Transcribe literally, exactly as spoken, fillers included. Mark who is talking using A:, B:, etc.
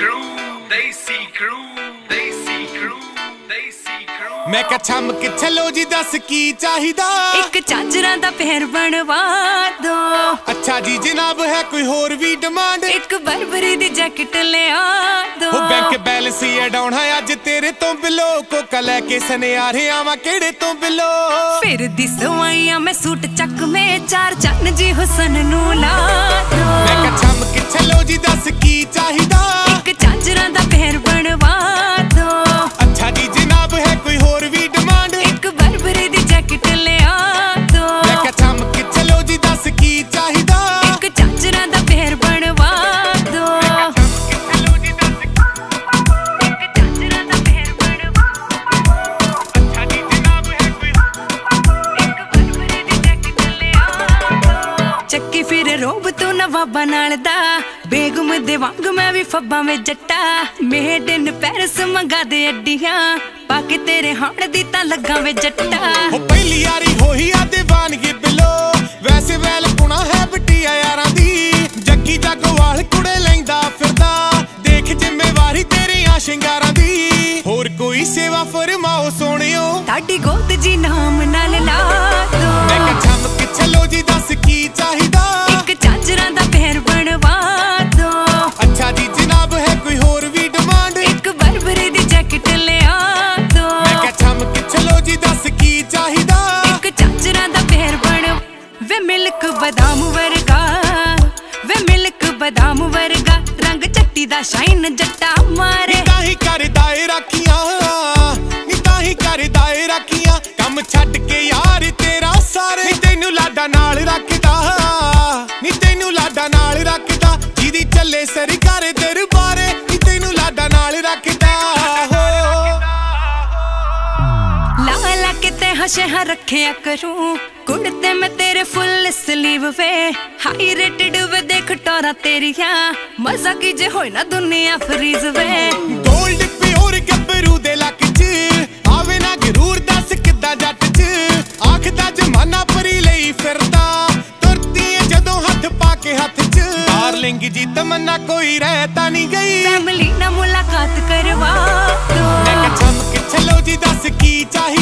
A: crew, देसी crew, देसी crew, देसी crew।
B: मैं क्या छम के चलो जी दस की चाहिदा
C: एक चाचरा दा पैर बनवा दो।
B: अच्छा जी जनाब है कोई होर भी डिमांड
C: एक बरबरी दी जैकेट ले आ दो।
B: वो बैंक बैलेंस ही डाउन है अज तेरे तो बिलो कोका लेके सने आ रहे आवा केड़े तो बिलो
C: फिर दी सवाइयां मैं सूट चक में चार चन्न जी हुसन नू ला दो।
B: मैं क्या छम के चलो जी दस की चाहिदा
C: एक चाचरा दा पैर बनवा दो।
B: अच्छा जी जनाब है कोई होर भी डिमांड
C: एक बरबरी दी जैकेट ले आ दो।
B: मैं क्या छम के चलो जी दस की चाहिदा
C: एक चाचरा दा पैर बनवा दो। ਚੱਕੀ ਫਿਰ ਰੋਬ ਤੂੰ ਨਵਾਬਾਂ ਨਾਲ ਦਾ ਬੇਗਮ ਦੇ ਵਾਂਗ ਮੈਂ ਵੀ ਫੱਬਾਂ ਵਿੱਚ ਜੱਟਾ ਮੇਡ ਇਨ ਪੈਰਿਸ ਮੰਗਾ ਦੇ ਅੱਡੀਆਂ ਪਾ ਕੇ ਤੇਰੇ ਹਾਣ ਦੀ ਤਾਂ ਲੱਗਾ ਵੇ ਜੱਟਾ।
B: ਉਹ ਪਹਿਲੀ ਯਾਰੀ ਹੋਈ ਆ ਦੀਵਾਨਗੀ ਬਿਲੋ ਵੈਸੇ ਵੈਲ ਪੁਣਾ ਹੈ ਬਿੱਟੀਆ ਯਾਰਾਂ ਦੀ ਜੱਗੀ ਜਗਵਾਲ ਕੁੜੇ ਲੈਂਦਾ ਫਿਰਦਾ ਦੇਖ ਜ਼ਿੰਮੇਵਾਰੀ ਤੇਰੀਆਂ ਸ਼ਿੰਗਾਰਾਂ ਦੀ ਹੋਰ ਕੋਈ ਸੇਵਾ ਫਰਮਾਓ ਸੋਹਣਿਓ
C: ਤੁਹਾਡੀ ਗੋਦ ਜੀ ਨਾਮ ਨਾਲ ਲਾ ਦੋ।
B: ਮੈਂ ਕਿਹਾ ਛਮ ਕੇ ਚਲੋ ਜੀ ਦੱਸ ਕੀ ਚਾਹੀਦਾ
C: ਇੱਕ ਚਾਚਰਾਂ ਦਾ ਪੈਰ ਬਣਵਾ ਦੋ।
B: ਅੱਛਾ ਜੀ ਜਨਾਬ ਹੈ ਕੋਈ ਹੋਰ ਵੀ ਡਿਮਾਂਡ
C: ਇੱਕ ਬਰਬਰੀ ਦੀ ਜੈਕਟ ਲਿਆ ਦੋ।
B: ਮੈਂ ਕਿਹਾ ਛਮ ਕੇ ਚਲੋ ਜੀ ਦੱਸ ਕੀ ਚਾਹੀਦਾ
C: ਇੱਕ ਚਾਚਰਾਂ ਦਾ ਪੈਰ ਬਣ ਵੇ ਮਿਲਕ ਬਦਾਮ ਵਰਗਾ ਵੇ ਮਿਲਕ ਬਦਾਮ ਵਰਗਾ ਰੰਗ ਚੱਟੀ ਦਾ ਸ਼ਾਈਨ ਜੱਟਾ ਮਾਰੇ
B: ਤਾਂ ਹੀ ਕਰਦਾ ਏ ਰਾਖੀਆਂ ਨੀ ਤਾਂ ਹੀ ਕਰਦਾ ਏ ਰਾਖੀਆਂ ਕੰਮ ਛੱਡ ਕੇ ਯਾਰ ਤੇਰਾ ਸਾਰੇ ਨੀ ਤੈਨੂੰ ਲਾਡਾ ਨਾਲ ਰੱਖਦਾ ਨੀ ਤੈਨੂੰ ਲਾਡਾ ਨਾਲ ਰੱਖਦਾ ਜਿਹਦੀ ਚੱਲੇ ਸਰਕਾਰੇ ਦਰਬਾਰੇ ਨੀ ਤੈਨੂੰ ਲਾਡਾ ਨਾਲ ਰੱਖਦਾ
C: ਲਾ ਲਾ ਕੇ ਤੇ ਹਸ਼ੇ ਹਾਂ ਰੱਖਿਆ ਕਰੂੰ ਕੁੜਤੇ ਮੈਂ ਤੇਰੇ ਫੁੱਲ ਸਲੀਵ ਵੇ ਹਾਈ ਰੇਟਡ ਵੇ ਦੇਖ ਟੋਰਾ ਤੇਰੀਆਂ ਮਜ਼ਾ ਕੀ ਜੇ ਹੋਏ ਨਾ ਦੁਨੀਆ ਫਰੀਜ਼ ਵੇ
B: ਗੋਲਡ ਪਿਓਰ ਗੱਭਰੂ ਦੇ ਲੱਕ ਚ ਆਵੇ ਨਾ ਗਰੂਰ ਦੱਸ ਕਿੱਦਾਂ ਜੱਟ ਚ ਆਖਦਾ ਜਮਾਨਾ ਪਰੀ ਲਈ ਫਿਰਦਾ ਤੁਰਦੀ ਏ ਜਦੋਂ ਹੱਥ ਪਾ ਕੇ ਹੱਥ ਚ ਡਾਰਲਿੰਗ ਜੀ ਤਮੰਨਾ ਕੋਈ ਰਹਿ ਤਾਂ ਨਹੀਂ ਗਈ
C: ਫੈਮਿਲੀ ਨਾਲ ਮੁਲਾਕਾਤ ਕਰਵਾ ਦੋ।
B: ਮੈਂ ਕਿਹਾ ਛਮ ਕੇ ਚਲੋ ਜੀ ਦੱਸ ਕੀ ਚਾਹੀਦਾ